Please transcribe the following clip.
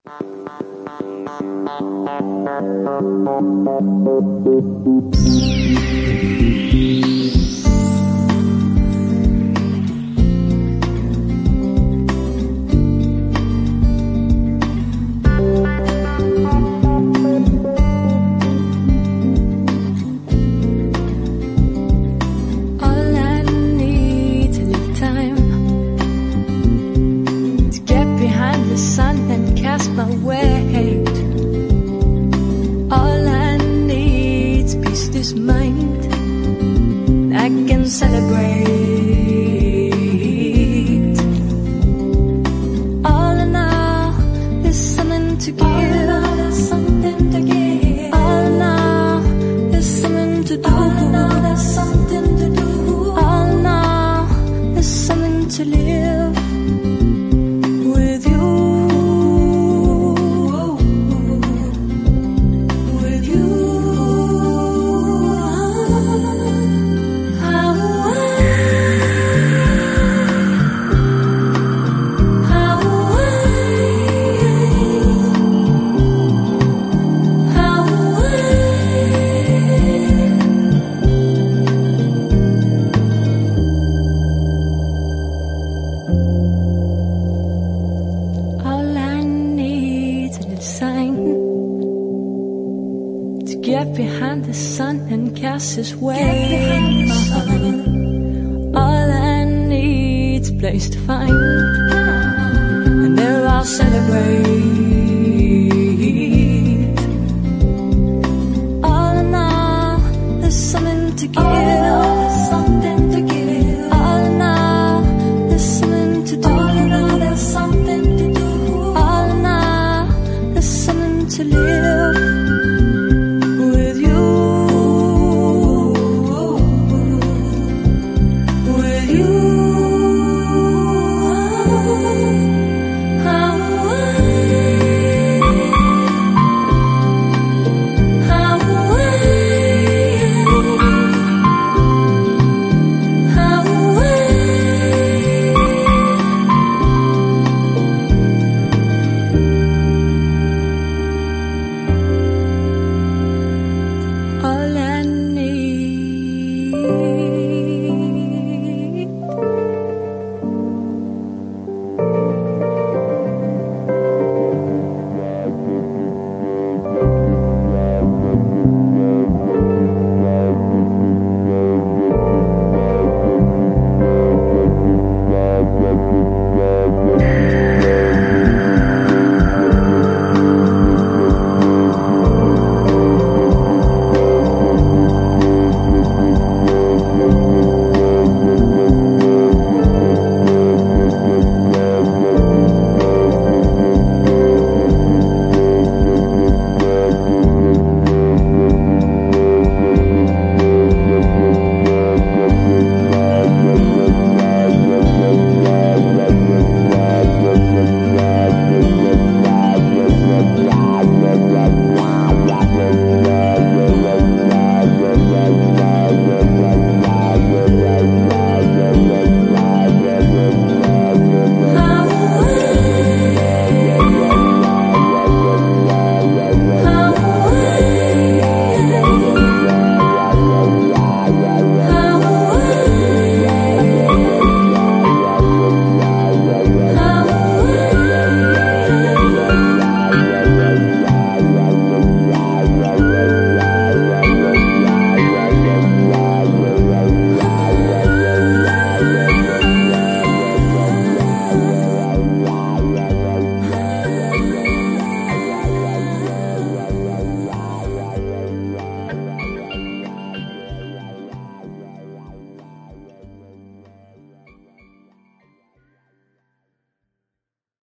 His way. All I need's a place to find, and there I'll celebrate. All in all, there's something to give. There's something to give. All in all, there's something to do. All in all, there's something to do. All in all, there's something to live.